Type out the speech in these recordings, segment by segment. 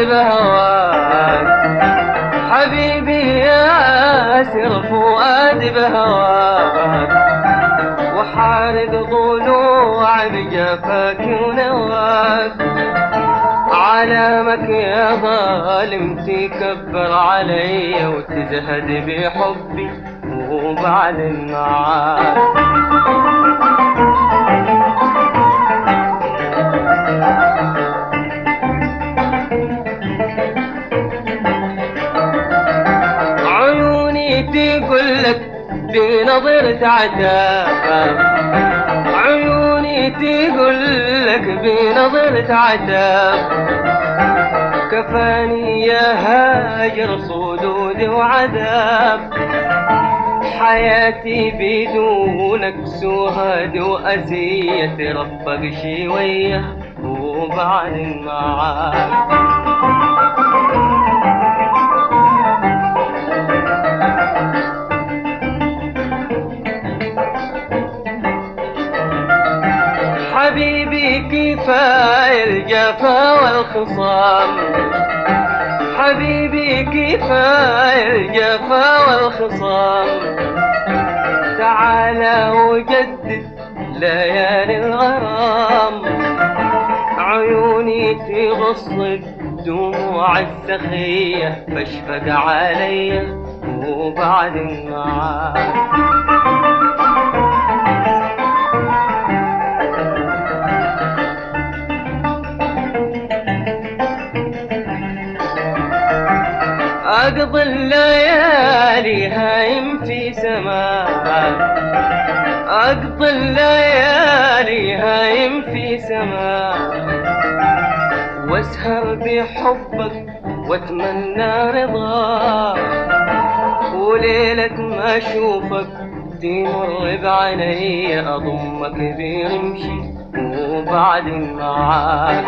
بهواك، حبيبي ياسر فؤاد بهواك، وحارق ضلوع بجفاك ونواك. علامك يا ظالم تكبر علي وتزهد بحبي وبعدين معاك. عيوني تقولك بنظرة عتاب، عيوني تقولك بنظرة عتاب، كفاني يا هاجر صدود وعذاب. حياتي بدونك سهاد وأذية، ربك شوية وبعدين معاك. حبيبي كفاية الجفا والخصام، حبيبي كفاية الجفا والخصام. تعال وجدد ليالي الغرام، عيوني تغص الدموع السخية، فاشفق علي وبعدين معاك. أقضي الليالي هايم في سماك، أقضي الليالي هايم في سماك، واسهر بحبك واتمنى رضاك. وليلة ما اشوفك تمر بعيني، اضمك برمشي وبعدين معاك.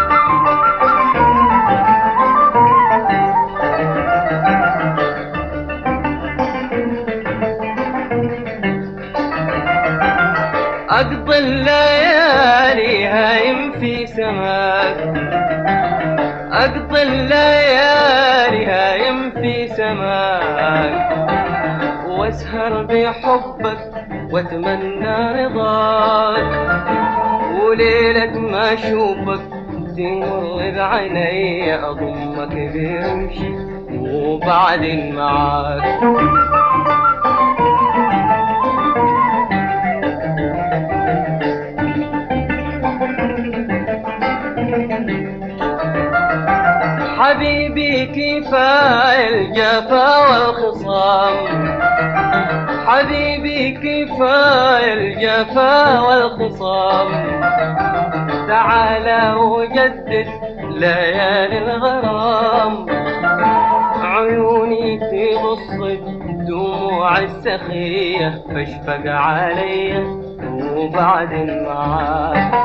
أقضي الليالي هايم في سماك، أقضي الليالي هايم في سماك، واسهر بحبك واتمنى رضاك. وليلة ما اشوفك تمر بعيني، اضمك برمشي وبعدين معاك. حبيبي كفاية الجفا والخصام، حبيبي كفاية الجفا والخصام. تعال وجدد ليالي الغرام، عيوني تغص الدموع السخية، فاشفق علي وبعدين معاك.